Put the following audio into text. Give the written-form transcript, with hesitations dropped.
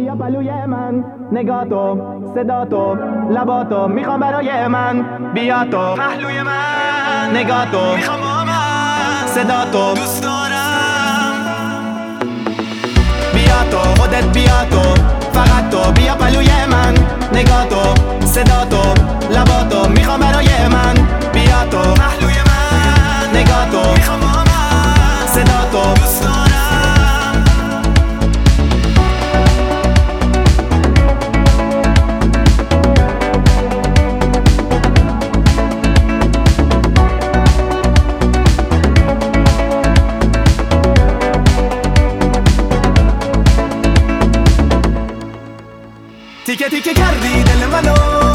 بیا پلوی من، نگاه صدا تو لباتو میخوام برای من. بیا تو پهلوی من، نگاه میخوام با من، صدا تو دوست دارم. بیا تو خودت، بیا تو فقط تو، بیا پلوی من، نگاه صدا تو لباتو میخوام برای من. بیا تو پهلوی من، نگاه میخوام با من، صدا تو دوست دارم. تیکه تیکه کردی دل منو،